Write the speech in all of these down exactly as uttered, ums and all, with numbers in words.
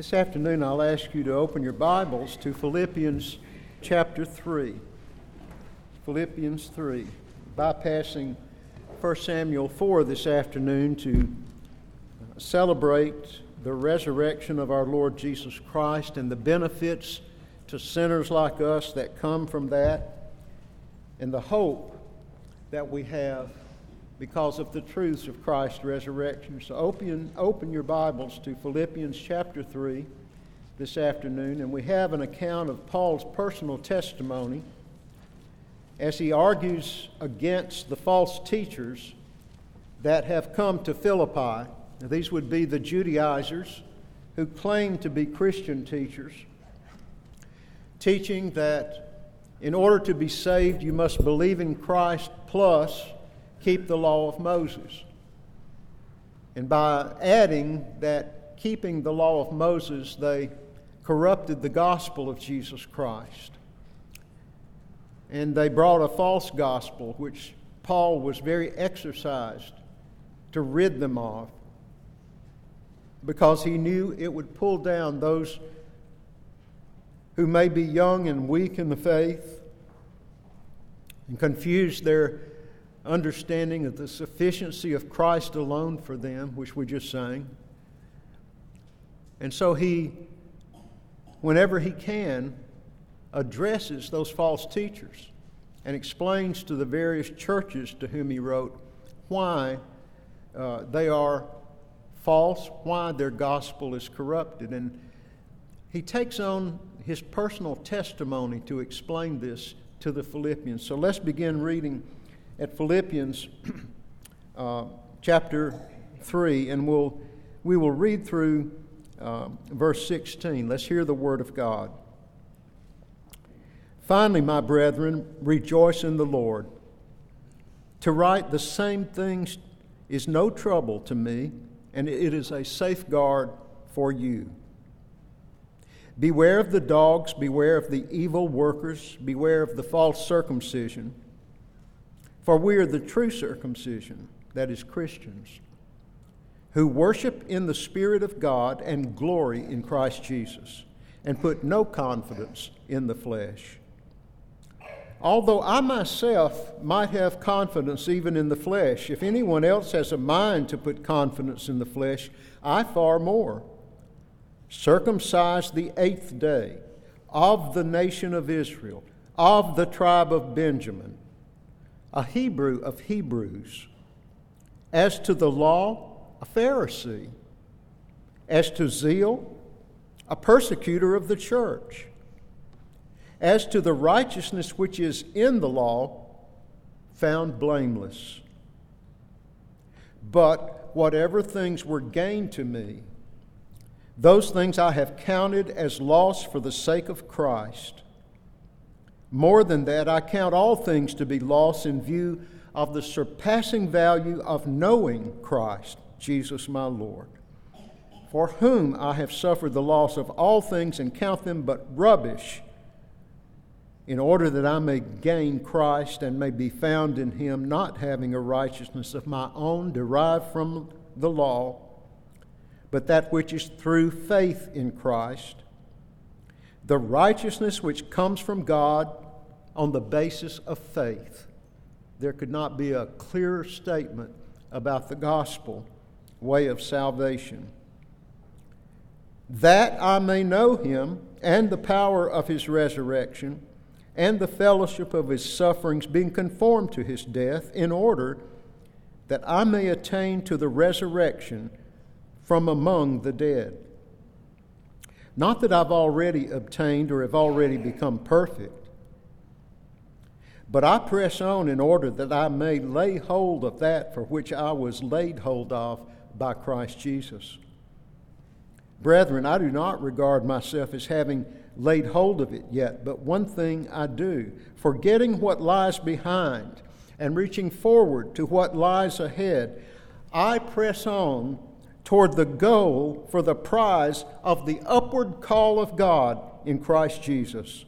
This afternoon I'll ask you to open your Bibles to Philippians chapter three. Philippians three. Bypassing First Samuel four this afternoon to celebrate the resurrection of our Lord Jesus Christ and the benefits to sinners like us that come from that, and the hope that we have because of the truths of Christ's resurrection. So open, open your Bibles to Philippians chapter three this afternoon, and we have an account of Paul's personal testimony as he argues against the false teachers that have come to Philippi. Now, these would be the Judaizers who claim to be Christian teachers, teaching that in order to be saved you must believe in Christ plus keep the law of Moses. And by adding that keeping the law of Moses, they corrupted the gospel of Jesus Christ. And they brought a false gospel, which Paul was very exercised to rid them of, because he knew it would pull down those who may be young and weak in the faith and confuse their understanding of the sufficiency of Christ alone for them, which we just sang. And so he, whenever he can, addresses those false teachers and explains to the various churches to whom he wrote why uh, they are false, why their gospel is corrupted. And he takes on his personal testimony to explain this to the Philippians. So let's begin reading at Philippians uh, chapter three, and we'll, we will read through uh, verse sixteen. Let's hear the word of God. Finally, my brethren, rejoice in the Lord. To write the same things is no trouble to me, and it is a safeguard for you. Beware of the dogs, beware of the evil workers, beware of the false circumcision. For we are the true circumcision, that is Christians, who worship in the Spirit of God and glory in Christ Jesus, and put no confidence in the flesh. Although I myself might have confidence even in the flesh, if anyone else has a mind to put confidence in the flesh, I far more. Circumcised the eighth day, of the nation of Israel, of the tribe of Benjamin, a Hebrew of Hebrews, as to the law, a Pharisee, as to zeal, a persecutor of the church, as to the righteousness which is in the law, found blameless. But whatever things were gained to me, those things I have counted as loss for the sake of Christ. More than that, I count all things to be loss in view of the surpassing value of knowing Christ, Jesus my Lord, for whom I have suffered the loss of all things and count them but rubbish, in order that I may gain Christ and may be found in him, not having a righteousness of my own derived from the law, but that which is through faith in Christ, the righteousness which comes from God on the basis of faith. There could not be a clearer statement about the gospel way of salvation. That I may know him and the power of his resurrection and the fellowship of his sufferings, being conformed to his death, in order that I may attain to the resurrection from among the dead. Not that I've already obtained or have already become perfect, but I press on in order that I may lay hold of that for which I was laid hold of by Christ Jesus. Brethren, I do not regard myself as having laid hold of it yet, but one thing I do, forgetting what lies behind and reaching forward to what lies ahead, I press on toward the goal for the prize of the upward call of God in Christ Jesus.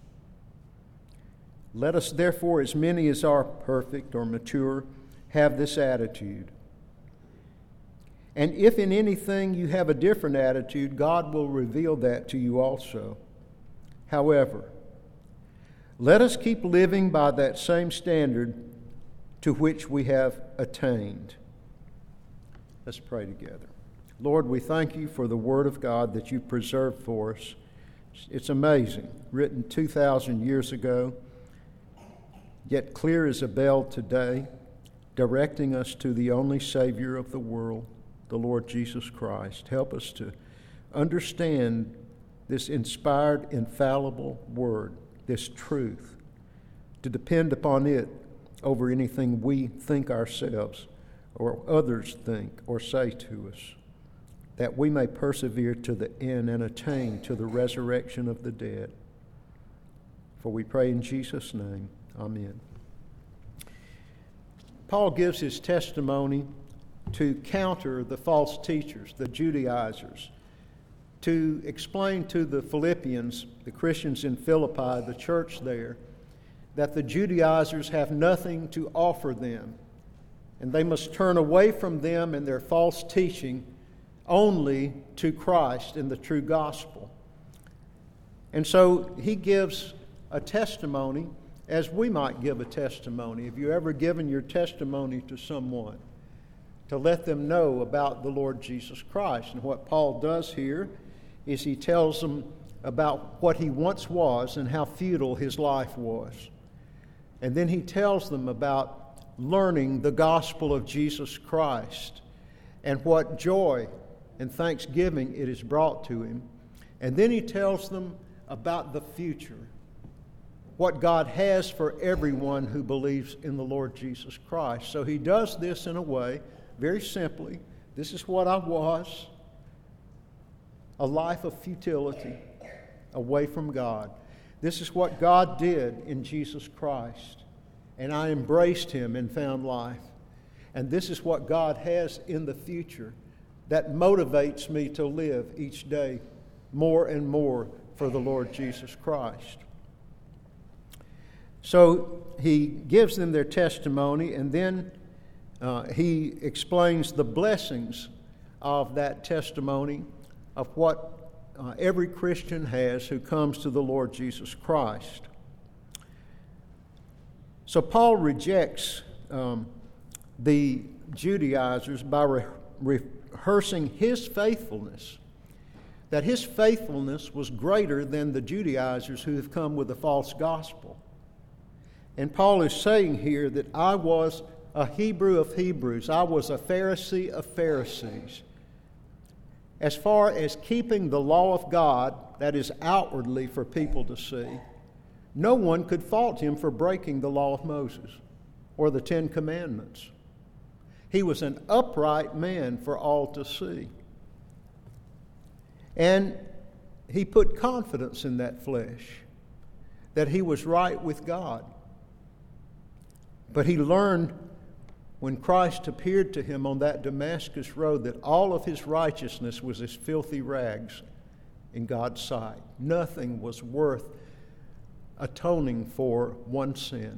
Let us therefore, as many as are perfect or mature, have this attitude. And if in anything you have a different attitude, God will reveal that to you also. However, let us keep living by that same standard to which we have attained. Let's pray together. Lord, we thank you for the Word of God that you preserved for us. It's amazing, written two thousand years ago, yet clear as a bell today, directing us to the only Savior of the world, the Lord Jesus Christ. Help us to understand this inspired, infallible Word, this truth, to depend upon it over anything we think ourselves or others think or say to us, that we may persevere to the end and attain to the resurrection of the dead. For we pray in Jesus' name, amen. Paul gives his testimony to counter the false teachers, the Judaizers, to explain to the Philippians, the Christians in Philippi, the church there, that the Judaizers have nothing to offer them, and they must turn away from them and their false teaching only to Christ and the true gospel. And so he gives a testimony as we might give a testimony. Have you ever given your testimony to someone to let them know about the Lord Jesus Christ? And what Paul does here is he tells them about what he once was and how futile his life was. And then he tells them about learning the gospel of Jesus Christ and what joy and thanksgiving it is brought to him. And then he tells them about the future, what God has for everyone who believes in the Lord Jesus Christ. So he does this in a way, very simply. This is what I was, a life of futility, away from God. This is what God did in Jesus Christ, and I embraced him and found life. And this is what God has in the future that motivates me to live each day more and more for the Lord Jesus Christ. So he gives them their testimony, and then uh, he explains the blessings of that testimony, of what uh, every Christian has who comes to the Lord Jesus Christ. So Paul rejects um, the Judaizers by re- rehearsing his faithfulness, that his faithfulness was greater than the Judaizers who have come with a false gospel. And Paul is saying here that I was a Hebrew of Hebrews. I was a Pharisee of Pharisees. As far as keeping the law of God, that is outwardly for people to see, no one could fault him for breaking the law of Moses or the Ten Commandments. He was an upright man for all to see. And he put confidence in that flesh, that he was right with God. But he learned when Christ appeared to him on that Damascus road that all of his righteousness was as filthy rags in God's sight. Nothing was worth atoning for one sin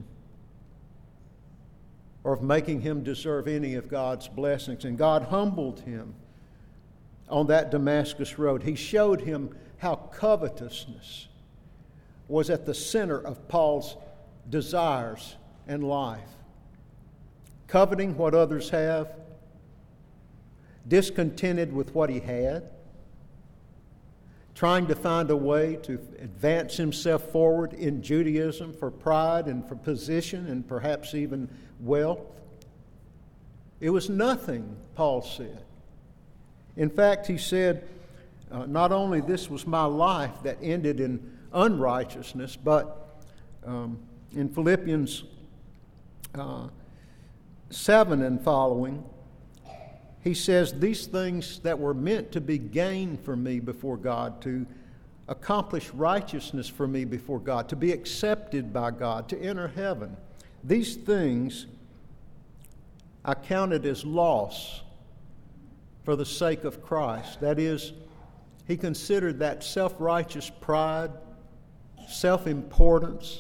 or of making him deserve any of God's blessings. And God humbled him on that Damascus road. He showed him how covetousness was at the center of Paul's desires and life. Coveting what others have, discontented with what he had, trying to find a way to advance himself forward in Judaism for pride and for position and perhaps even wealth. It was nothing, Paul said. In fact, he said, uh, not only this was my life that ended in unrighteousness, but um, in Philippians uh, seven and following, he says, these things that were meant to be gain for me before God, to accomplish righteousness for me before God, to be accepted by God, to enter heaven, these things I counted as loss for the sake of Christ. That is, he considered that self-righteous pride, self-importance,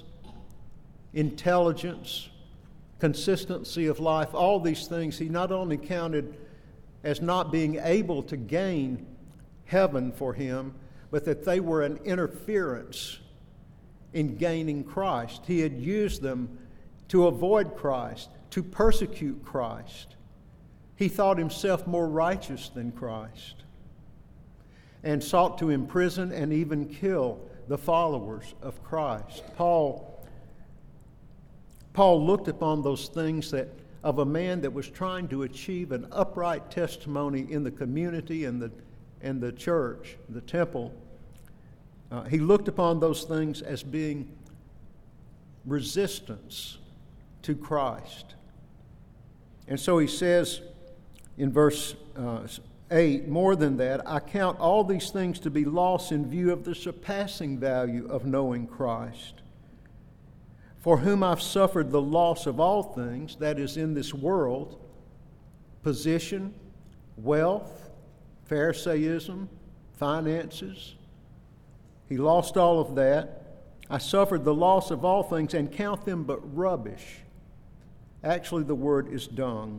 intelligence, consistency of life, all these things he not only counted as not being able to gain heaven for him, but that they were an interference in gaining Christ. He had used them to avoid Christ, to persecute Christ. He thought himself more righteous than Christ and sought to imprison and even kill the followers of Christ. Paul, Paul looked upon those things that of a man that was trying to achieve an upright testimony in the community and the, and the church, the temple. Uh, he looked upon those things as being resistance to Christ. And so he says in verse uh, eight, more than that, I count all these things to be lost in view of the surpassing value of knowing Christ, for whom I've suffered the loss of all things, that is, in this world, position, wealth, Pharisaism, finances. He lost all of that. I suffered the loss of all things and count them but rubbish. Actually, the word is dung.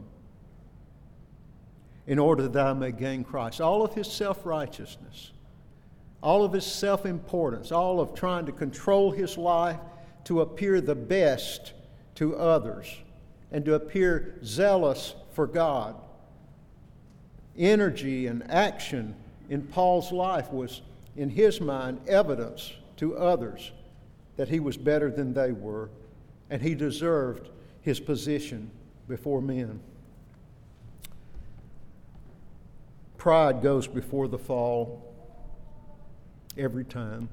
In order that I may gain Christ. All of his self-righteousness, all of his self-importance, all of trying to control his life to appear the best to others and to appear zealous for God. Energy and action in Paul's life was, in his mind, evidence to others that he was better than they were, and he deserved his position before men. Pride goes before the fall every time.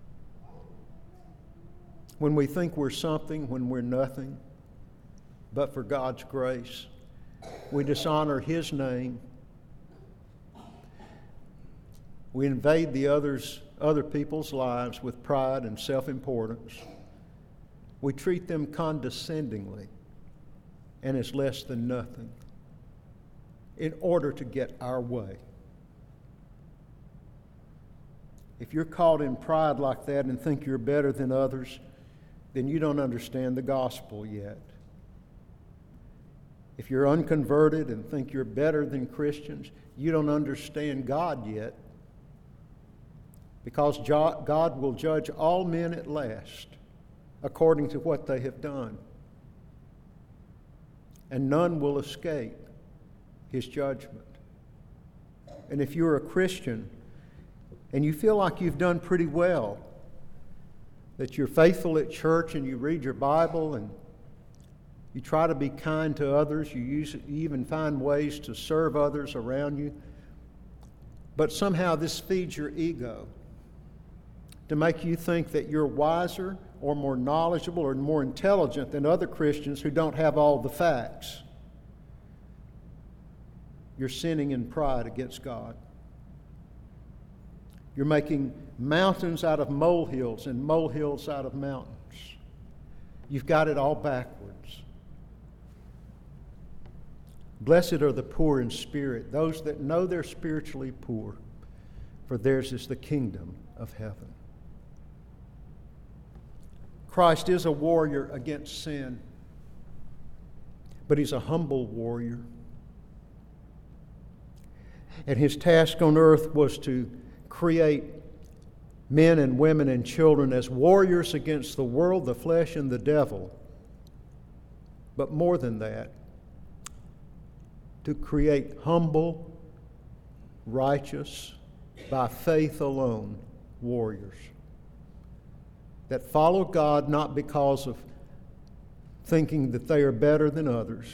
When we think we're something, when we're nothing, but for God's grace, we dishonor his name. We invade the others, other people's lives with pride and self-importance. We treat them condescendingly and as less than nothing in order to get our way. If you're caught in pride like that and think you're better than others, then you don't understand the gospel yet. If you're unconverted and think you're better than Christians, you don't understand God yet, because God will judge all men at last according to what they have done, and none will escape his judgment. And if you're a Christian and you feel like you've done pretty well, that you're faithful at church and you read your Bible and you try to be kind to others, you, use, you even find ways to serve others around you, but somehow this feeds your ego to make you think that you're wiser or more knowledgeable or more intelligent than other Christians who don't have all the facts. You're sinning in pride against God. You're making mountains out of molehills and molehills out of mountains. You've got it all backwards. Blessed are the poor in spirit, those that know they're spiritually poor, for theirs is the kingdom of heaven. Christ is a warrior against sin, but he's a humble warrior. And his task on earth was to create men and women and children as warriors against the world, the flesh, and the devil. But more than that, to create humble, righteous, by faith alone, warriors that follow God not because of thinking that they are better than others,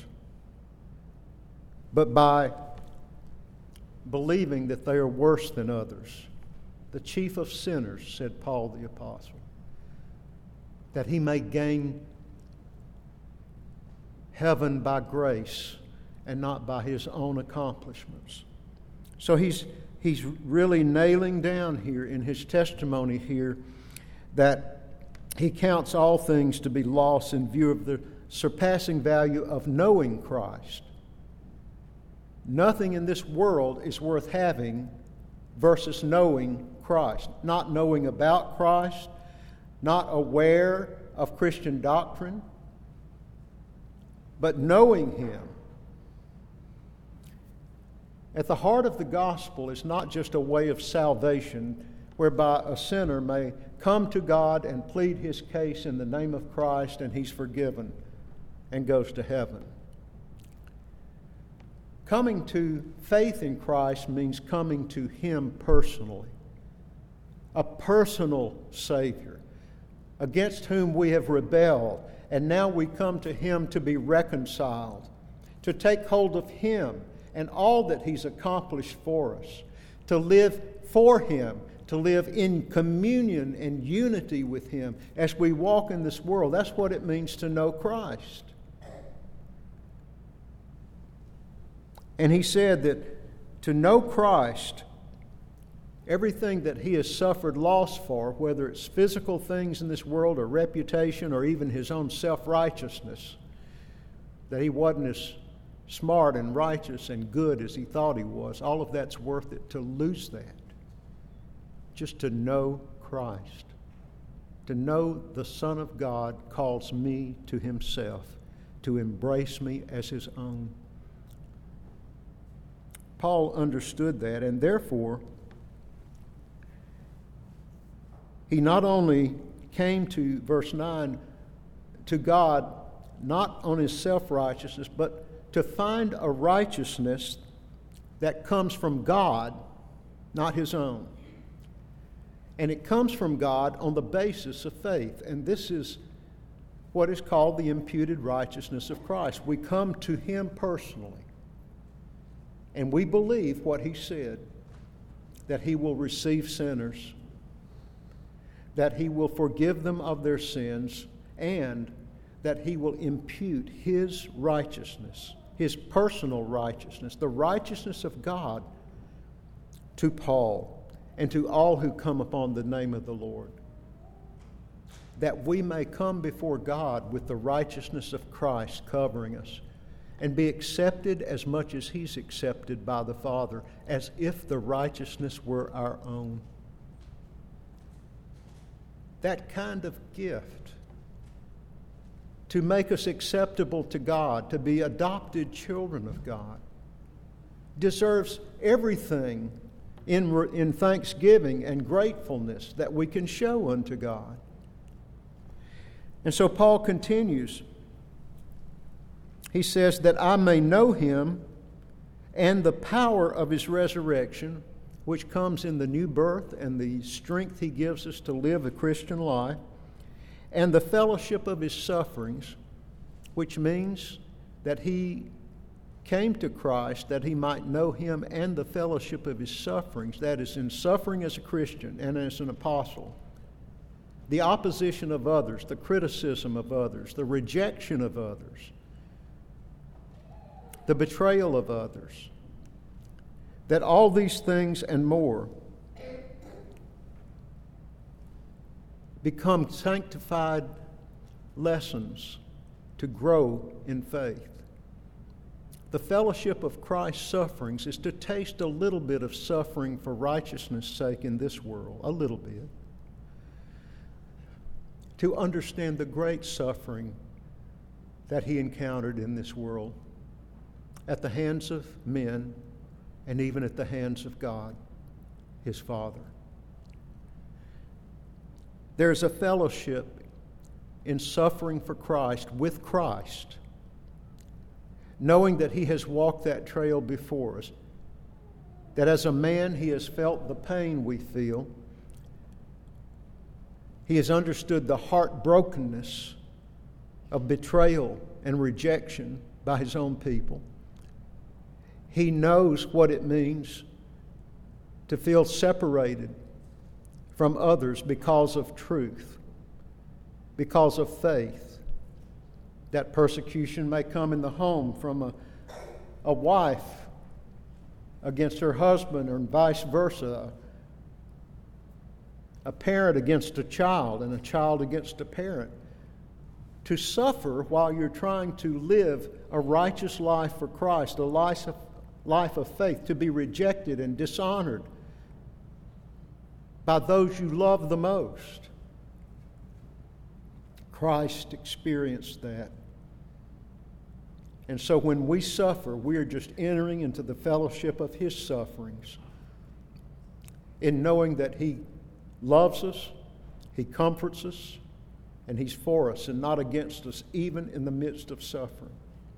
but by believing that they are worse than others. The chief of sinners, said Paul the Apostle, that he may gain heaven by grace and not by his own accomplishments. So he's he's really nailing down here in his testimony here that he counts all things to be lost in view of the surpassing value of knowing Christ. Nothing in this world is worth having versus knowing Christ. Not knowing about Christ, not aware of Christian doctrine, but knowing him. At the heart of the gospel is not just a way of salvation whereby a sinner may come to God and plead his case in the name of Christ and he's forgiven and goes to heaven. Coming to faith in Christ means coming to Him personally, a personal Savior against whom we have rebelled, and now we come to Him to be reconciled, to take hold of Him and all that He's accomplished for us, to live for Him, to live in communion and unity with Him as we walk in this world. That's what it means to know Christ. And he said that to know Christ, everything that he has suffered loss for, whether it's physical things in this world or reputation or even his own self-righteousness, that he wasn't as smart and righteous and good as he thought he was, all of that's worth it to lose that. Just to know Christ. To know the Son of God calls me to himself, to embrace me as his own. Paul understood that, and therefore, he not only came to, verse nine, to God, not on his self-righteousness, but to find a righteousness that comes from God, not his own. And it comes from God on the basis of faith. And this is what is called the imputed righteousness of Christ. We come to him personally. And we believe what he said, that he will receive sinners, that he will forgive them of their sins, and that he will impute his righteousness, his personal righteousness, the righteousness of God, to Paul and to all who come upon the name of the Lord, that we may come before God with the righteousness of Christ covering us, and be accepted as much as he's accepted by the Father, as if the righteousness were our own. That kind of gift, to make us acceptable to God, to be adopted children of God, deserves everything in, in thanksgiving and gratefulness that we can show unto God. And so Paul continues. He says, that I may know him and the power of his resurrection, which comes in the new birth and the strength he gives us to live a Christian life, and the fellowship of his sufferings, which means that he came to Christ that he might know him and the fellowship of his sufferings, that is, in suffering as a Christian and as an apostle, the opposition of others, the criticism of others, the rejection of others, the betrayal of others, that all these things and more become sanctified lessons to grow in faith. The fellowship of Christ's sufferings is to taste a little bit of suffering for righteousness' sake in this world, a little bit. To understand the great suffering that he encountered in this world, at the hands of men, and even at the hands of God, his Father. There's a fellowship in suffering for Christ, with Christ, knowing that he has walked that trail before us, that as a man he has felt the pain we feel, he has understood the heartbrokenness of betrayal and rejection by his own people. He knows what it means to feel separated from others because of truth, because of faith. That persecution may come in the home from a, a wife against her husband, or vice versa. A parent against a child, and a child against a parent. To suffer while you're trying to live a righteous life for Christ, a life of, life of faith, to be rejected and dishonored by those you love the most. Christ experienced that. And so when we suffer, we are just entering into the fellowship of His sufferings, in knowing that He loves us, He comforts us, and He's for us and not against us, even in the midst of suffering.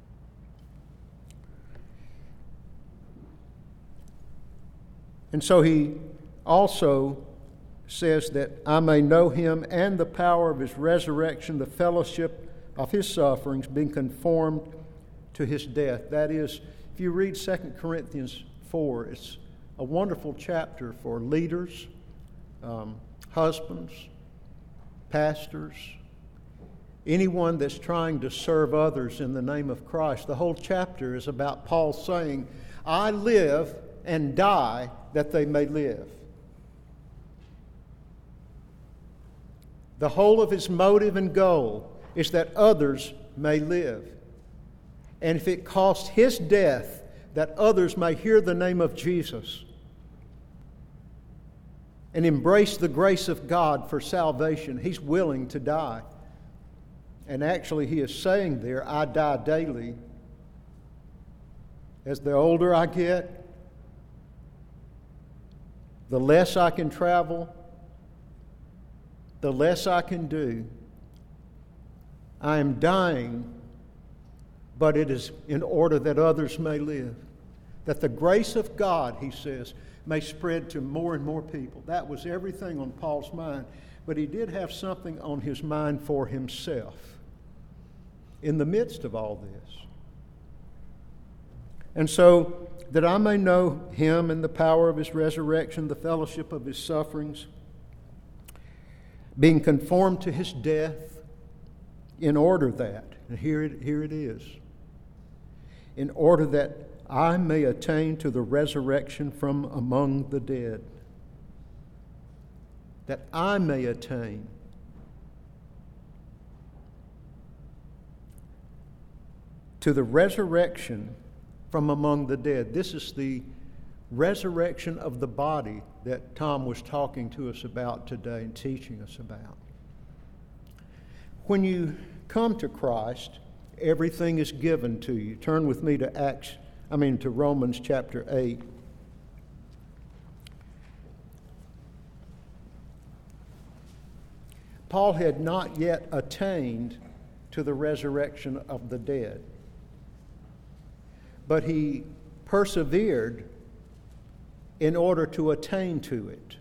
And so He also says that I may know Him and the power of His resurrection, the fellowship of His sufferings, being conformed to His death. That is, if you read Second Corinthians four, it's a wonderful chapter for leaders, um, husbands, pastors, anyone that's trying to serve others in the name of Christ. The whole chapter is about Paul saying, I live and die that they may live. The whole of his motive and goal is that others may live. And if it costs his death that others may hear the name of Jesus and embrace the grace of God for salvation, he's willing to die. And actually he is saying there, I die daily. As the older I get, the less I can travel, the less I can do. I am dying, but it is in order that others may live. That the grace of God, he says, may spread to more and more people. That was everything on Paul's mind. But he did have something on his mind for himself in the midst of all this. And so, that I may know Him and the power of His resurrection, the fellowship of His sufferings, being conformed to His death, in order that, and here it, here it is, in order that I may attain to the resurrection from among the dead. That I may attain. To the resurrection from among the dead. This is the resurrection of the body that Tom was talking to us about today and teaching us about. When you come to Christ, everything is given to you. Turn with me to Acts, I mean to Romans chapter eight. Paul had not yet attained to the resurrection of the dead, but he persevered in order to attain to it.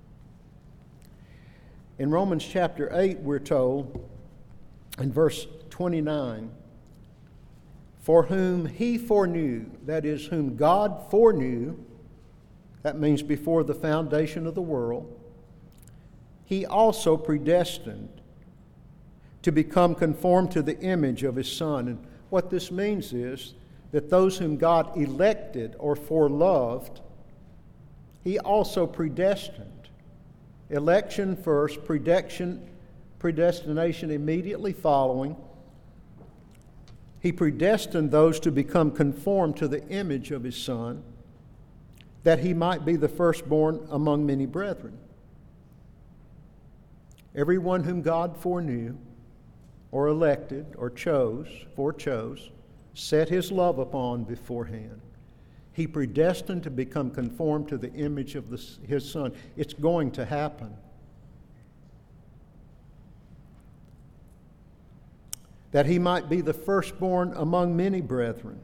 In Romans chapter eight, we're told, in verse twenty-nine, for whom he foreknew, that is, whom God foreknew, that means before the foundation of the world, he also predestined to become conformed to the image of his Son. And what this means is that those whom God elected or foreloved, he also predestined. Election first, predestination, predestination immediately following. He predestined those to become conformed to the image of his Son, that he might be the firstborn among many brethren. Everyone whom God foreknew, or elected, or chose, forechose, set his love upon beforehand, he predestined to become conformed to the image of the, his Son. It's going to happen. That he might be the firstborn among many brethren.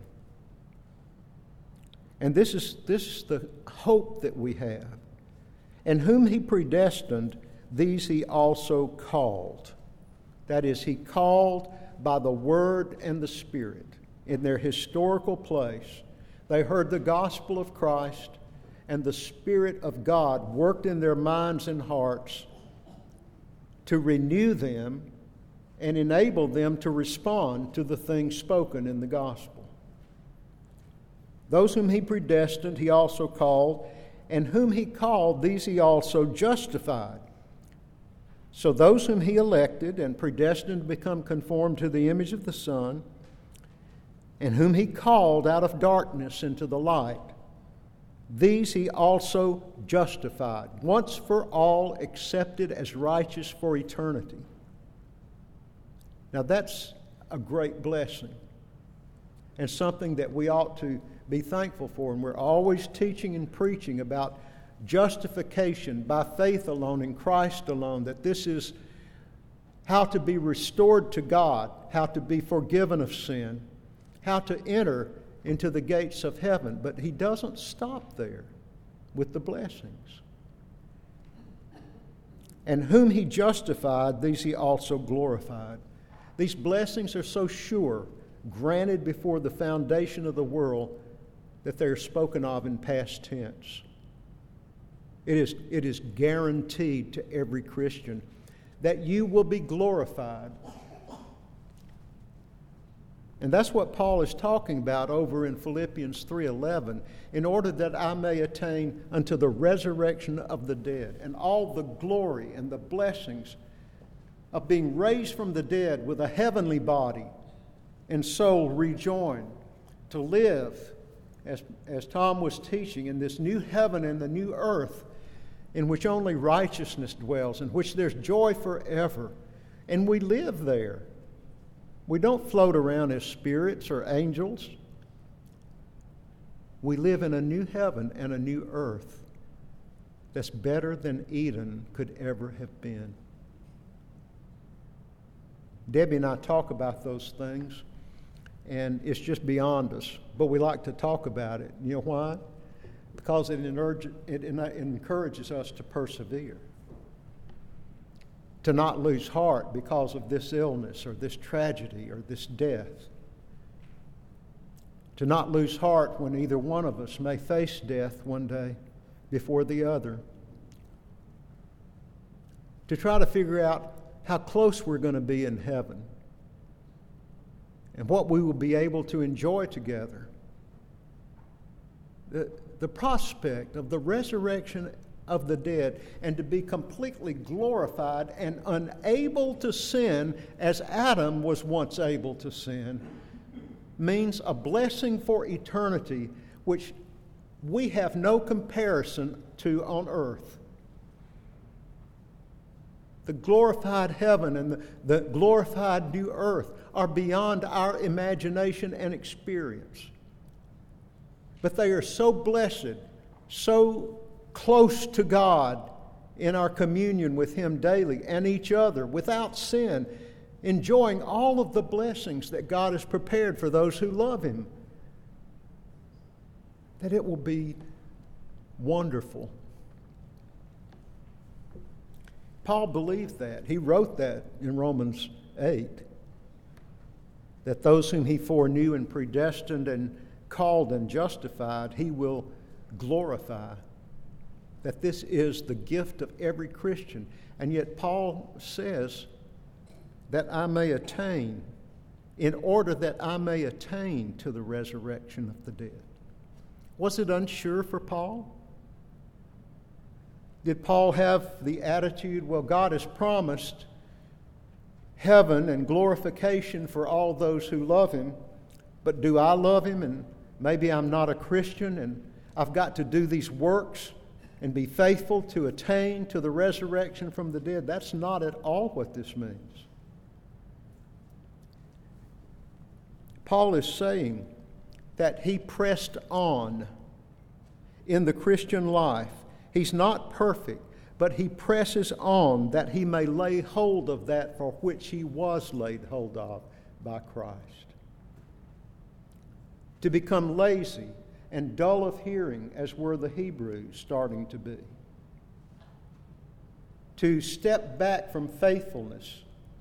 And this is, this is the hope that we have. And whom he predestined, these he also called. That is, he called by the Word and the Spirit. In their historical place, they heard the gospel of Christ, and the Spirit of God worked in their minds and hearts to renew them and enable them to respond to the things spoken in the gospel. Those whom he predestined, he also called, and whom he called, these he also justified. So those whom he elected and predestined to become conformed to the image of the Son, and whom he called out of darkness into the light, these he also justified, once for all accepted as righteous for eternity. Now that's a great blessing. and something that we ought to be thankful for. And we're always teaching and preaching about justification by faith alone in Christ alone, that this is how to be restored to God, how to be forgiven of sin, how to enter into the gates of heaven. But he doesn't stop there with the blessings. And whom he justified, these he also glorified. These blessings are so sure, granted before the foundation of the world, that they are spoken of in past tense. It is, it is guaranteed to every Christian that you will be glorified. And that's what Paul is talking about over in Philippians three eleven. In order that I may attain unto the resurrection of the dead, and all the glory and the blessings of being raised from the dead with a heavenly body and soul rejoined, to live, as, as Tom was teaching, in this new heaven and the new earth, in which only righteousness dwells, in which there's joy forever. And we live there. We don't float around as spirits or angels. We live in a new heaven and a new earth that's better than Eden could ever have been. Debbie and I talk about those things, and it's just beyond us. But we like to talk about it. You know why? Because it encourages us to persevere, to not lose heart because of this illness or this tragedy or this death, to not lose heart when either one of us may face death one day before the other, to try to figure out how close we're going to be in heaven and what we will be able to enjoy together. The, the prospect of the resurrection of the dead, and to be completely glorified and unable to sin as Adam was once able to sin, means a blessing for eternity which we have no comparison to on earth. The glorified heaven and the, the glorified new earth are beyond our imagination and experience. But they are so blessed, so close to God in our communion with Him daily and each other without sin, enjoying all of the blessings that God has prepared for those who love Him, that it will be wonderful. Paul believed that. He wrote that in Romans eight, that those whom He foreknew and predestined and called and justified, He will glorify. That this is the gift of every Christian. And yet Paul says that I may attain, in order that I may attain to the resurrection of the dead. Was it unsure for Paul? Did Paul have the attitude, well, God has promised heaven and glorification for all those who love Him, but do I love Him? And maybe I'm not a Christian, and I've got to do these works and be faithful to attain to the resurrection from the dead. That's not at all what this means. Paul is saying that he pressed on in the Christian life. He's not perfect, but he presses on that he may lay hold of that for which he was laid hold of by Christ. To become lazy and dull of hearing, as were the Hebrews starting to be. To step back from faithfulness.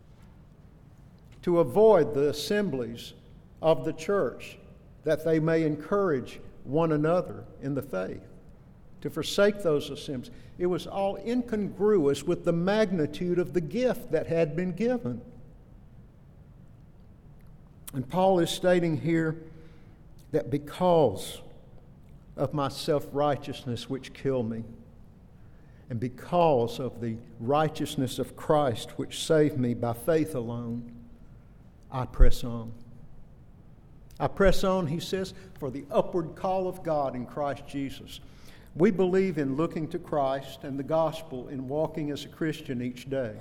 To avoid the assemblies of the church, that they may encourage one another in the faith. To forsake those assemblies. It was all incongruous with the magnitude of the gift that had been given. And Paul is stating here that because of my self-righteousness which kill me, and because of the righteousness of Christ which saved me by faith alone, I press on. I press on, he says, for the upward call of God in Christ Jesus. We believe in looking to Christ and the gospel in walking as a Christian each day.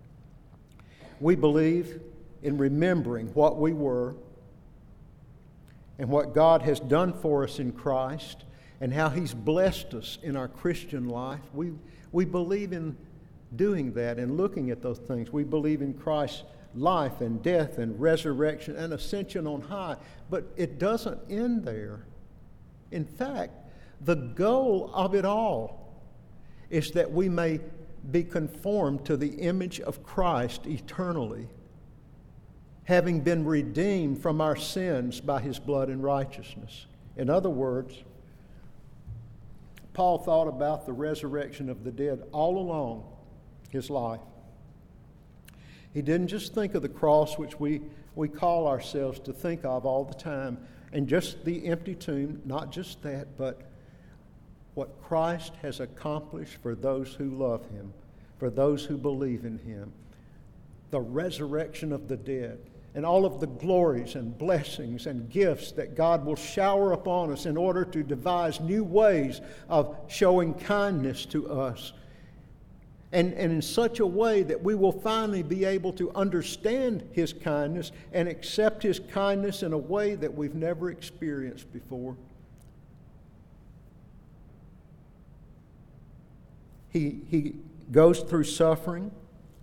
We believe in remembering what we were and what God has done for us in Christ and how He's blessed us in our Christian life, we, we believe in doing that and looking at those things. We believe in Christ's life and death and resurrection and ascension on high. But it doesn't end there. In fact, the goal of it all is that we may be conformed to the image of Christ eternally, having been redeemed from our sins by His blood and righteousness. In other words, Paul thought about the resurrection of the dead all along his life. He didn't just think of the cross, which we, we call ourselves to think of all the time, and just the empty tomb, not just that, but what Christ has accomplished for those who love Him, for those who believe in Him. The resurrection of the dead, and all of the glories and blessings and gifts that God will shower upon us in order to devise new ways of showing kindness to us. And, and in such a way that we will finally be able to understand His kindness and accept His kindness in a way that we've never experienced before. He, he goes through suffering.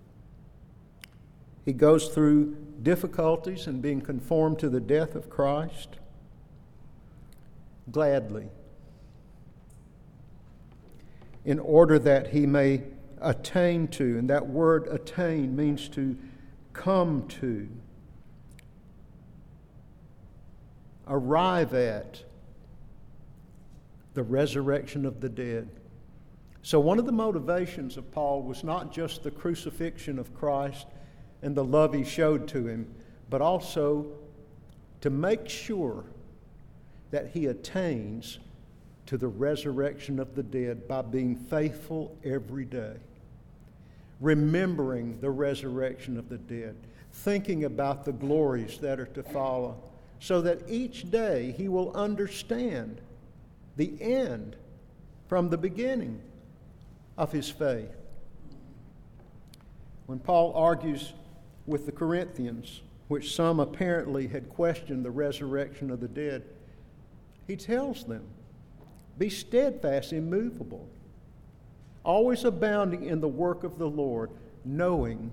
He goes through difficulties and being conformed to the death of Christ gladly, in order that he may attain to, and that word attain means to come to, arrive at the resurrection of the dead. So one of the motivations of Paul was not just the crucifixion of Christ and the love He showed to Him, but also to make sure that he attains to the resurrection of the dead by being faithful every day, remembering the resurrection of the dead, thinking about the glories that are to follow, so that each day he will understand the end from the beginning of his faith. When Paul argues with the Corinthians, which some apparently had questioned the resurrection of the dead, he tells them, be steadfast, immovable, always abounding in the work of the Lord, knowing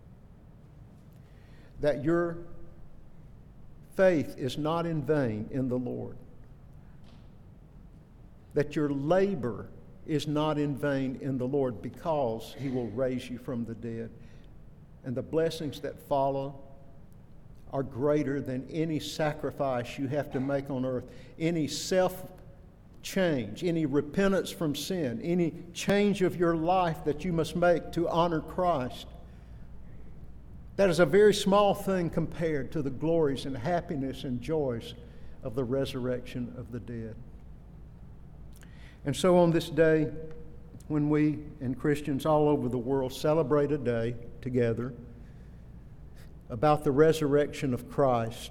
that your faith is not in vain in the Lord, that your labor is not in vain in the Lord, because He will raise you from the dead. And the blessings that follow are greater than any sacrifice you have to make on earth, any self-change, any repentance from sin, any change of your life that you must make to honor Christ. That is a very small thing compared to the glories and happiness and joys of the resurrection of the dead. And so on this day, when we and Christians all over the world celebrate a day together about the resurrection of Christ,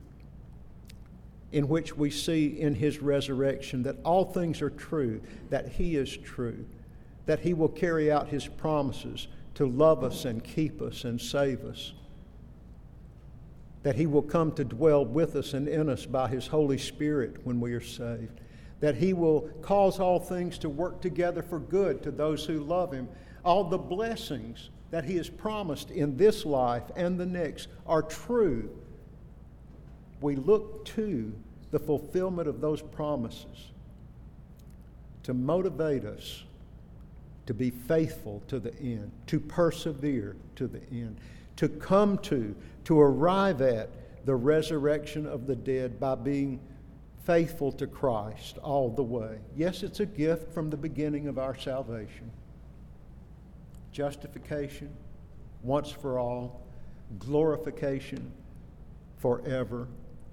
in which we see in His resurrection that all things are true, that He is true, that He will carry out His promises to love us and keep us and save us, that He will come to dwell with us and in us by His Holy Spirit when we are saved, that He will cause all things to work together for good to those who love Him. All the blessings that He has promised in this life and the next are true. We look to the fulfillment of those promises to motivate us to be faithful to the end, to persevere to the end, to come to, to arrive at the resurrection of the dead by being faithful to Christ all the way. Yes, it's a gift from the beginning of our salvation. Justification, once for all. Glorification, forever.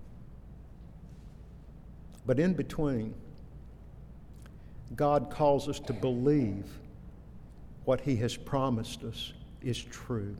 But in between, God calls us to believe what He has promised us is true.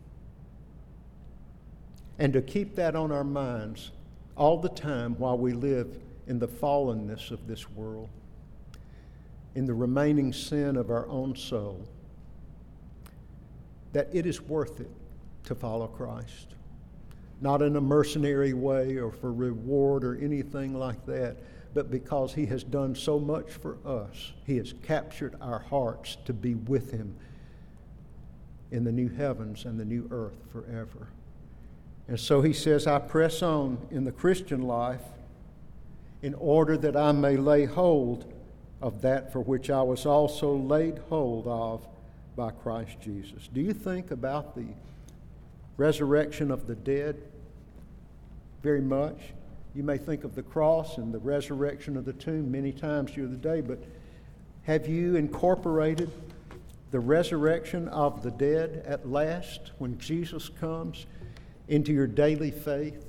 And to keep that on our minds all the time while we live in the fallenness of this world, in the remaining sin of our own soul, that it is worth it to follow Christ, not in a mercenary way or for reward or anything like that, but because he has done so much for us. He has captured our hearts to be with him in the new heavens and the new earth forever. And so he says, I press on in the Christian life in order that I may lay hold of that for which I was also laid hold of by Christ Jesus. Do you think about the resurrection of the dead very much? You may think of the cross and the resurrection of the tomb many times during the day, but have you incorporated the resurrection of the dead at last when Jesus comes into your daily faith?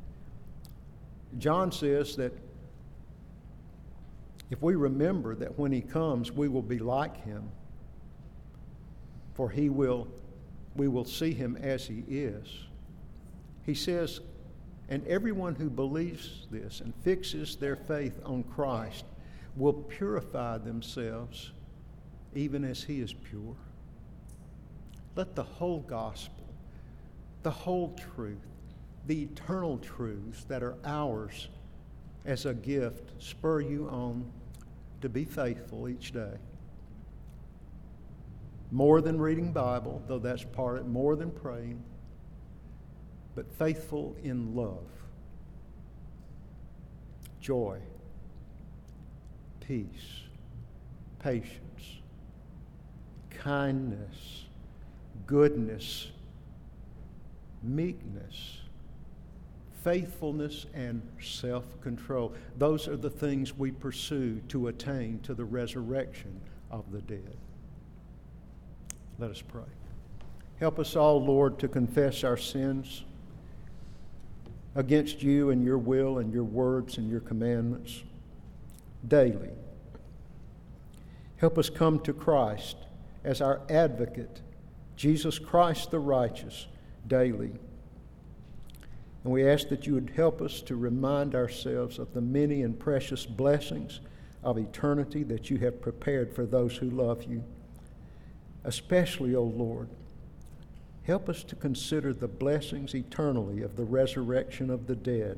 John says that if we remember that when he comes, we will be like him, for he will, we will see him as he is. He says, and everyone who believes this and fixes their faith on Christ will purify themselves even as he is pure. Let the whole gospel, the whole truth, the eternal truths that are ours as a gift spur you on to be faithful each day. More than reading Bible, though that's part of it, more than praying, but faithful in love, joy, peace, patience, kindness, goodness, meekness, faithfulness, and self-control. Those are the things we pursue to attain to the resurrection of the dead. Let us pray. Help us all, Lord, to confess our sins against you and your will and your words and your commandments daily. Help us come to Christ as our advocate, Jesus Christ the righteous, daily. And we ask that you would help us to remind ourselves of the many and precious blessings of eternity that you have prepared for those who love you. Especially, O Lord, help us to consider the blessings eternally of the resurrection of the dead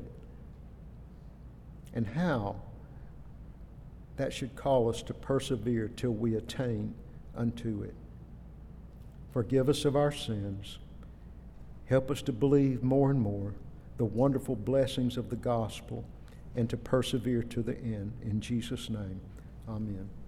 and how that should call us to persevere till we attain unto it. Forgive us of our sins. Help us to believe more and more the wonderful blessings of the gospel and to persevere to the end. In Jesus' name, amen.